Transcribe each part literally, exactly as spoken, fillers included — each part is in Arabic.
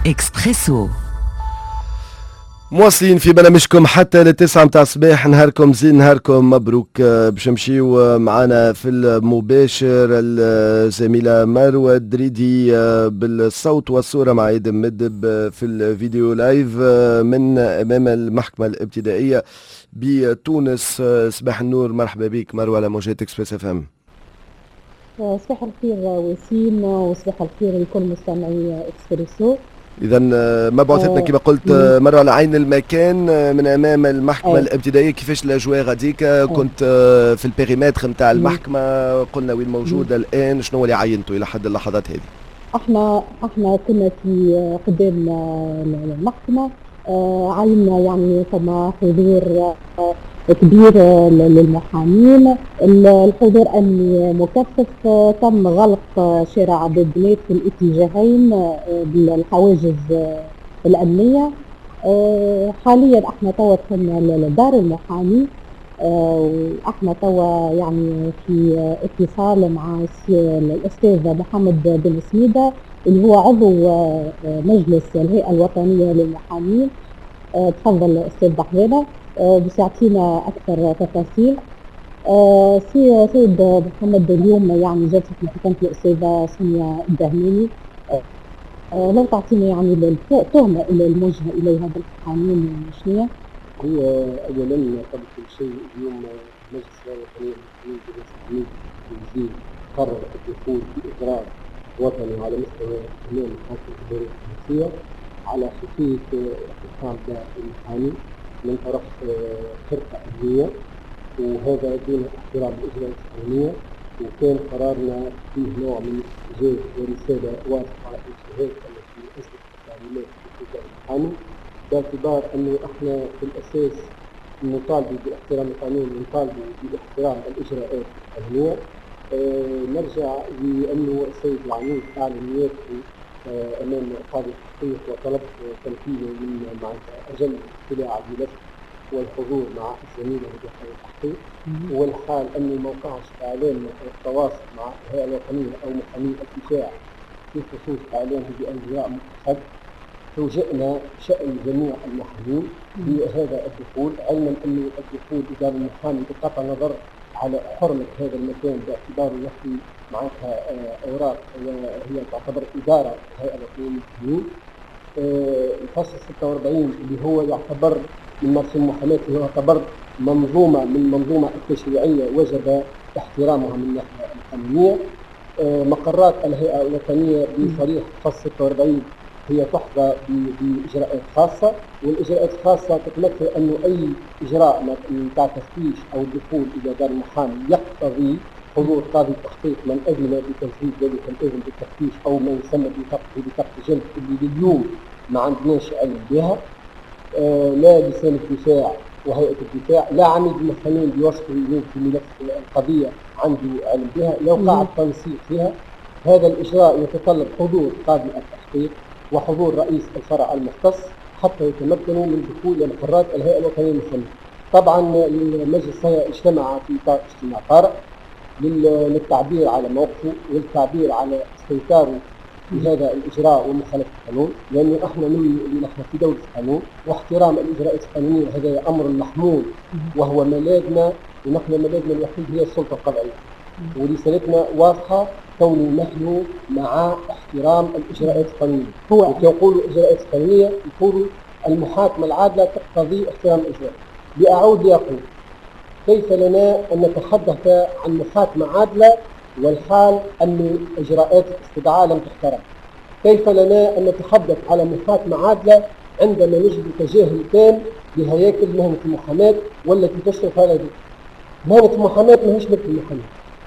إكسبريسو. مواصلين في برنامجكم حتى للتسعة متاع الصباح. نهاركم زين، نهاركم مبروك. باش نمشيو معنا في المباشر الزميلة مروة دريدي بالصوت والصورة مع ايدم مدب في الفيديو لايف من امام المحكمة الابتدائية بتونس. صباح النور، مرحبا بك مروة على موجات اكسبريس اف ام. صباح الخير وسيم، وصباح الخير لكل مستمعي اكسبريسو. اذا مبعوثتنا كما قلت مره على عين المكان من امام المحكمه أي. الابتدائيه. كيفاش الاجواء غاديك؟ كنت في البيريمتر نتاع المحكمه، قلنا وين موجوده مم. الان شنو اللي عينته الى حد اللحظات هذه؟ احنا احنا كنا في قدام المحكمه، عينا يعني ثم حضور كبير للمحامين، الحضور امني مكثف، تم غلق شارع عبد البلاد في الاتجاهين بالحواجز الامنيه. حاليا احنا توا دخلنا لدار المحامي، واحنا توا يعني في اتصال مع الاستاذ محمد بن سميده اللي هو عضو مجلس الهيئه الوطنيه للمحامين. تفضل استاذ بحذانا باش يعطينا اكثر تفاصيل. سي سيد محمد، اليوم يعني جلسه محكمه الاستاذه سونيا الدهماني، لو تعطينا يعني التهمه الموجهه اليها بالقانون شنو؟ هو اولا قبل كل شيء اليوم مجلس الوطني للمحامين الوزير قرر الدخول باجراء وطني على مستوى تمام الحاكم الاداري التونسيه على خلفيه اعتصام المحامي من طرف فرقه امنيه، وهذا دون احترام الاجراءات القانونيه، وكان قرارنا فيه نوع من الاحتجاج ورساله واضحه للجهات التي اصدرت التعليمات باتجاه المحامي، باعتبار انه احنا في الاساس نطالب باحترام القانون ونطالب باحترام الاجراءات القانونيه. آه نرجع لانه السيد العميد اعلن نيابته آه امام قاضي التحقيق وطلب تنفيذه من مع اجل الاطلاع على الملف والحضور مع الزميل لدى التحقيق، والحال انه ما وقعش اعلان التواصل مع الهيئه الوطنيه او محامي الدفاع في خصوص اعلانه باجراء مؤقت. فوجئنا شأن جميع المحامين بهذا الدخول، علما انه الدخول اداره المحامي بقطع نظر على حرمه هذا المكان باعتباره يحوي معناتها اوراق وهي تعتبر اداره الهيئه الوطنيه للمحامين. الفصل ستة وأربعين اللي هو يعتبر من مرسوم المحاماه اللي هو يعتبر منظومه من المنظومه التشريعيه وجب احترامها من الناحيه القانونيه. مقرات الهيئه الوطنيه بصريح فصل ستة وأربعين هي تحظى باجراءات خاصه، والاجراءات الخاصه تتمثل انه اي اجراء نتاع تفتيش او الدخول الى دار المحامي يقتضي حضور قاضي التحقيق من اذن بتنفيذ ذلك الاذن بالتفتيش او ما يسمى بطاقه جلد اللي اليوم ما عندناش علم بها. آه لا لسان الدفاع وهيئه الدفاع لا عميد المحامين بوصف اليوم في ملف القضيه عنده علم بها، لا وقع التنسيق فيها. هذا الاجراء يتطلب حضور قاضي التحقيق وحضور رئيس الفرع المختص حتى يتمكنوا من دخول مقرات الهيئه الوطنيه للمحامين. طبعا المجلس اجتمع في اجتماع طارئ للتعبير على موقفه والتعبير على استنكاره بهذا الاجراء ومخالفه القانون، لانه احنا من نحن في دوله القانون واحترام الاجراءات القانونيه، هذا امر محمود وهو ملاذنا، ونحن ملاذنا الوحيد هي السلطه القضائيه، ورسالتنا واضحه كون نحن مع احترام الاجراءات القانونيه. هو يقولوا الاجراءات القانونيه يقولوا المحاكمه العادله تقتضي احترام الاجراءات. لاعود لاقول كيف لنا ان نتحدث عن محاكمه عادله والحال أن إجراءات الاستدعاء لم تحترم؟ كيف لنا أن نتحدث على محاكمة عادلة عندما نجد تجاهل تام بهياكل مهنة المحاماة والتي تشرف على ذلك؟ مهنة المحاماة ما هيش ملك المحاماة،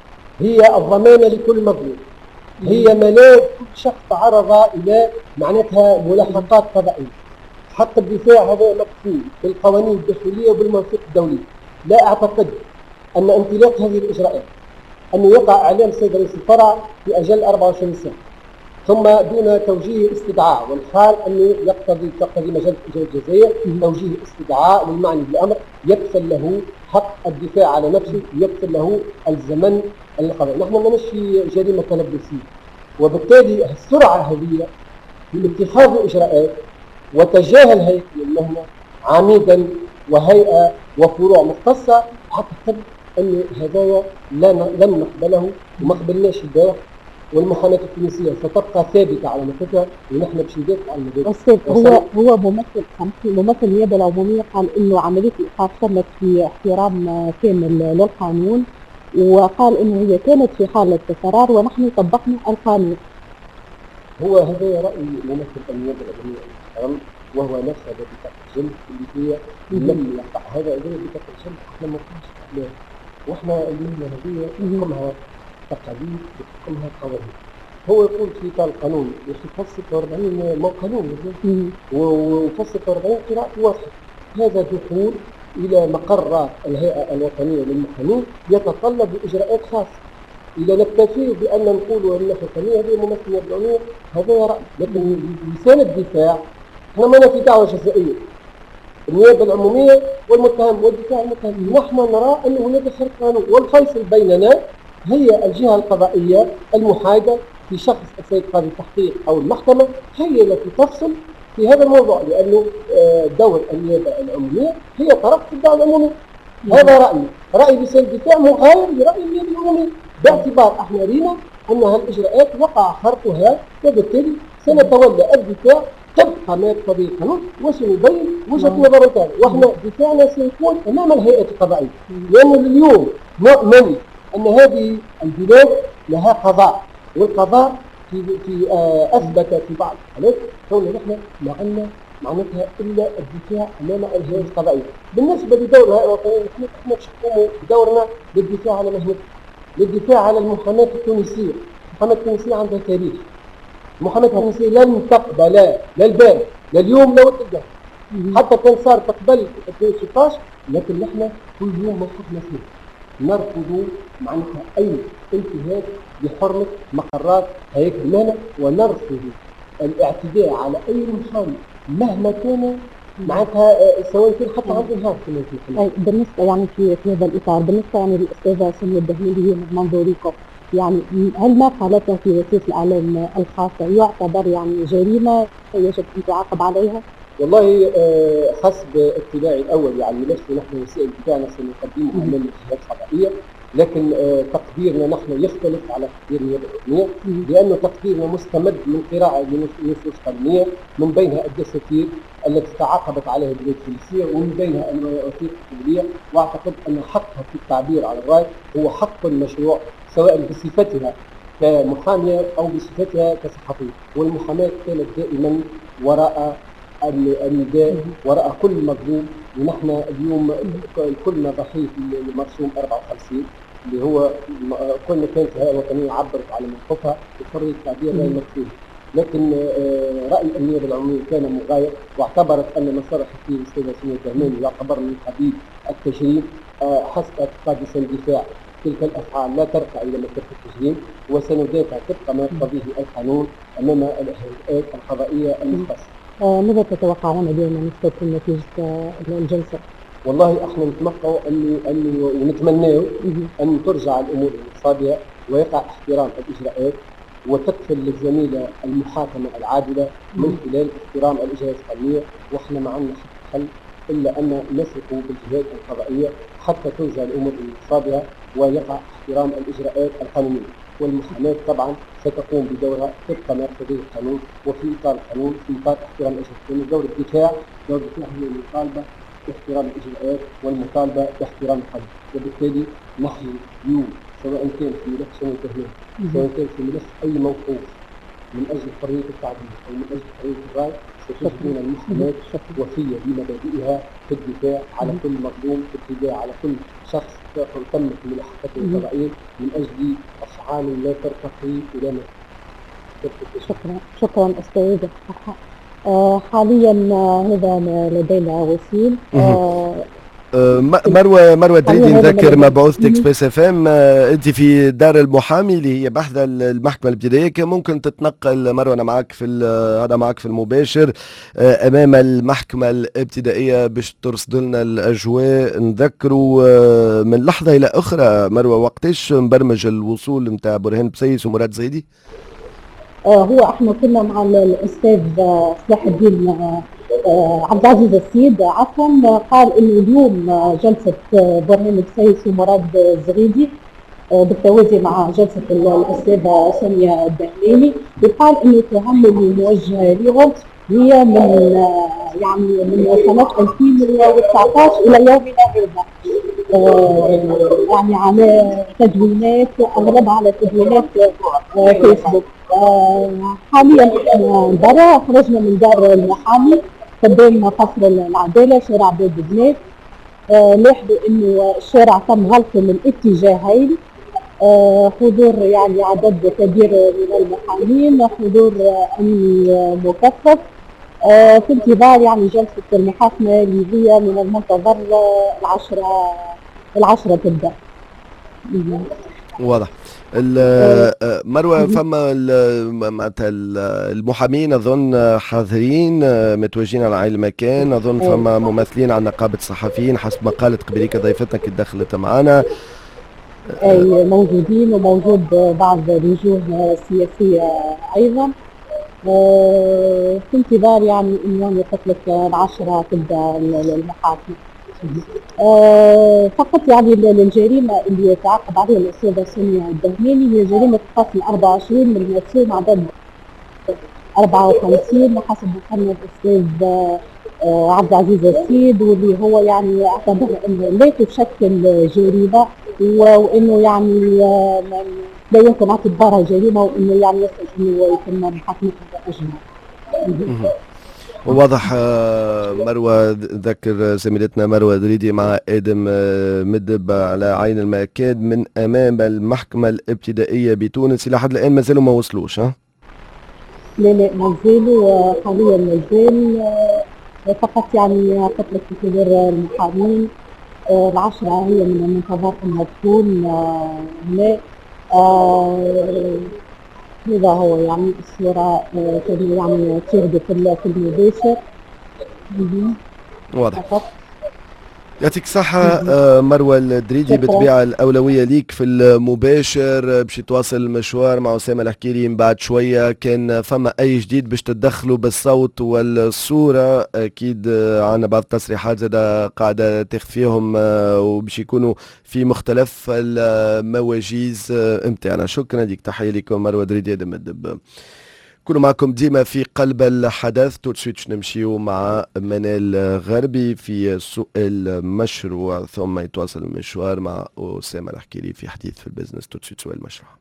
هي الضمانة لكل مظلوم، هي ملاذ كل شخص تعرض إلى معناتها ملاحقات قضائية. حق الدفاع هذا مكفول بالقوانين الداخلية وبالمواثيق الدولية. لا أعتقد أن انطلاق هذه الإجراءات أنه يقع إعلام السيد رئيس الفرع في أجل أربعة وعشرين ساعة ثم دون توجيه استدعاء، والحال أنه يقتضي تقتضي مجلة الإجراءات الجزائية توجيه استدعاء للمعني بالأمر يكفل له حق الدفاع على نفسه، يكفل له الزمن القضائي. نحن ما في جريمة تلبسية، وبالتالي السرعة هذه لاتخاذ إجراءات، وتجاهل هيئة المهنة عميدا وهيئة وفروع مختصة أعتقد أن هذايا لن نقبله وما قبلناش البارح. والمحاماة التونسية ستبقى ثابتة على موقفها ونحن باش ندافعوا على المبادئ. أستاذ هو هو ممثل ممثل النيابة العمومية قال إنه عملية الإيقاف تمت في احترام كامل للقانون، وقال إنه هي كانت في حالة فرار ونحن طبقنا القانون. هو هذا رأي ممثل النيابة العمومية وهو نفس هذا بطاقة الجلد اللي هي لم يقع هذا غير بطاقة الجلد. احنا ما كناش أحلام، واحنا المهنة هذه تحكمها تقاليد وتحكمها قوانين. هو يقول في قال القانون يخص ستة وأربعين مو قانون وفصل ستة وأربعين قراءة واحد. هذا دخول إلى مقرات الهيئة الوطنية للمحامين يتطلب إجراءات خاصة. إذا نكتفي بأن نقول أن الحكومية هذه ممثلة بالعنوية هذا رأي، لكن لسان الدفاع احنا مانا في دعوة جزائية. النيابة العمومية والمتهم والدفاع المتهم نحن نرى أنه هناك خرق قانون، والفيصل بيننا هي الجهة القضائية المحايدة في شخص السيد قاضي التحقيق أو المحكمة هي التي تفصل في هذا الموضوع، لأنه دور النيابة العمومية هي طرف في الدعوة العمومية. هذا رأيي، رأي لسان الدفاع مغاير لرأي النيابة العمومية باعتبار احنا رينا أنها الإجراءات وقع خرقها، وبالتالي سنتولى الدفاع طبقا ما يقتضيه القانون وسنبين وجهة نظر ثانية. واحنا دفاعنا سيكون أمام الهيئة القضائية، لأنه اليوم نؤمن أن هذه البلاد لها قضاء، والقضاء في في آه أثبت في بعض الحالات كون نحن ما عندنا معناتها إلا الدفاع أمام الهيئة القضائية. بالنسبة لدور الهيئة الوطنية نحن نحن نقوم بدورنا للدفاع على مهنتنا، للدفاع على المحاماة التونسية. المحاماة التونسية عندها تاريخ. المحاماة التونسية لن تقبل لا البارح لا اليوم لا وقت حتى كان صار تقبل في ألفين وستة عشر، لكن نحن كل يوم موقفنا فيه نرفض معناتها أي انتهاك بحرمة مقرات هيئة المهنة، ونرفض الاعتداء على أي محامي مهما كان معناتها سواء كان حتى عند النهار. بالنسبة يعني في في هذا الإطار، بالنسبة يعني للأستاذة سمية الدهليلي من منظوركم، يعني هل ما قالته في وسيلة الإعلام الخاصة يعتبر يعني جريمة يجب أن تعاقب عليها؟ والله حسب اطلاعي الأول يعني نفسي نحن وسائل بتاعنا سنقدمها أمام الجهات القضائية، لكن تقديرنا نحن يختلف على تقدير النيابة العمومية، لأنه تقديرنا مستمد من قراءة لنصوص قانونية من بينها الدساتير التي تعاقبت عليها البلاد التونسية ومن بينها الوثيقة الدولية. واعتقد أن حقها في التعبير عن الرأي هو حق مشروع سواء بصفتها كمحامية أو بصفتها كصحفية، والمحاماة كانت دائما وراء النداء وراء كل مظلوم. ونحن اليوم كلنا ضحية المرسوم أربعة وخمسين اللي هو كلنا كانت الهيئة الوطنية عبرت على موقفها بحرية التعبير غير مكتوب، لكن رأي النيابة العمومية كان مغاير، واعتبرت أن ما صرح فيه الأستاذة سمية الدهليلي يعتبر من قبيل التجريم. حسب اعتقاد لسان الدفاع تلك الأفعال لا ترفع إلى مرتبة التجريم، وسندافع طبق ما يقتضيه القانون أمام الهيئات القضائية المختصة. آه ماذا تتوقعون اليوم نستكمل نتيجة الجلسة؟ والله احنا نتوقعوا أن أن ونتمناه أن ترجع الأمور لأصحابها ويقع احترام الإجراءات وتكفل للزميلة المحاكمة العادلة من خلال احترام الإجراءات القانونية. واحنا ما عندنا حل إلا أن نثق بالجهات القضائية حتى ترجع الأمور لأصحابها ويقع احترام الإجراءات القانونية. والمحاماة طبعا ستقوم بدورها طبق ما يقتضيه القانون وفي إطار القانون في إطار احترام الإجراءات. دور الدفاع دور الدفاع هي المطالبة باحترام الإجراءات والمطالبة باحترام القانون. وبالتالي نحن اليوم سواء كان في ملف سمية الدهليلي سواء كان في ملف أي موقوف من أجل حرية التعبير أو من أجل حرية الرأي ستكون المحاماة وفية بمبادئها في الدفاع على كل مظلوم، في الدفاع على كل شخص تمت من حقته القضائية من أجل أفعال لا ترتقي إلى ما. شكرا شكرا أستاذ. آه حاليا هذا لدينا وسيل آه مروه مروه دريدي نذكر مبعوثتك سبيس اف ام، انت في دار المحامي اللي هي بحث المحكمه الابتدائيه، كان ممكن تتنقل مروه انا معك في هذا معك في المباشر امام المحكمه الابتدائيه باش ترصد لنا الاجواء. نذكروا من لحظه الى اخرى مروه وقتاش مبرمج الوصول نتاع برهان بسيس ومراد زيدي؟ آه، هو احنا كنا مع ال- الاستاذ آه، صلاح الدين آه، آه، عبد العزيز السيد عفوا. آه، قال انه اليوم آه، جلسه آه، برهان بسيس ومراد الزغيدي آه، بالتوازي مع جلسه ال- الاستاذه ساميه الدهلاني. وقال انه التهم اللي موجه لهم هي من آه، يعني من سنه ألفين وتسعة عشر الى يومنا هذا. آه، يعني على تدوينات، اغلبها على تدوينات آه، فيسبوك. آه، حاليا احنا برا، خرجنا من دار المحامي قدام قصر العداله شارع باب بنات. آه، لاحظوا انه الشارع تم غلقه من اتجاهين. آه، حضور يعني عدد كبير من المحامين، حضور آه، امني مكثف. آه، في انتظار يعني جلسه المحاكمه اللي هي من المنتظر آه، العشره العشره تبدا. واضح. ال- آه، آه، مروة، فما ال- معناتها ال- المحامين أظن حاضرين، آه، متواجدين على عين المكان. أظن آه، فما ممثلين عن نقابة الصحفيين حسب ما قالت قبليك ضيفتنا كي دخلت معنا. أي موجودين، وموجود بعض الوجوه سياسية أيضا. آه، في انتظار يعني إنه قلت لك العشرة تبدأ المحاكمة. آه، فقط يعني ال- الجريمة اللي يتعاقب عليها الأستاذة سامية الدهماني هي جريمة قتل أربعة وعشرين من المرسوم عدد أربعة وخمسين حسب مقرر الأستاذ آه، عبد العزيز السيد، واللي هو يعني اعتبر انه لا تشكل جريمه، و- وانه يعني آه، ما- لا يمكن اعتبارها جريمه، وانه يعني يصل انه يتم محاكمتها اجمع. مهم. واضح. آه، مروة، ذكر زميلتنا مروة دريدي مع آدم آه، مدب على عين المكاد من أمام المحكمة الابتدائية بتونس. إلى حد الآن ما زالوا ما وصلوش. ها؟ لا لا ما زالوا آه، حاليا ما زال آه، فقط يعني قلت لك في حضور المحامين. آه، العشرة هي من المنتظر انها تكون آه، هنا. آه، هذا هو يعني الصورة آه، كان يعني تشاهدوا في ال- في المباشر. مهم. واضح. فقط. يعطيك الصحة. مهم. آه، مروة الدريدي، شكرا. بالطبيعة الأولوية ليك في المباشر. آه، باش تواصل المشوار مع أسامة الحكيري من بعد شوية. كان فما أي جديد باش تتدخلوا بالصوت والصورة أكيد. آه، عنا بعض التصريحات زادة قاعدة تاخذ فيهم، آه، وباش يكونوا في مختلف المواجيز آه، متاعنا. شكرا لك، تحية لكم مروة دريدي آدم الدب. كونوا معكم ديما في قلب الحدث. تو سويتش نمشيو مع منال غربي في سؤال مشروع، ثم يتواصل المشوار مع أسامة الحكيري في حديث في البزنس. تو سويتش سؤال مشروع.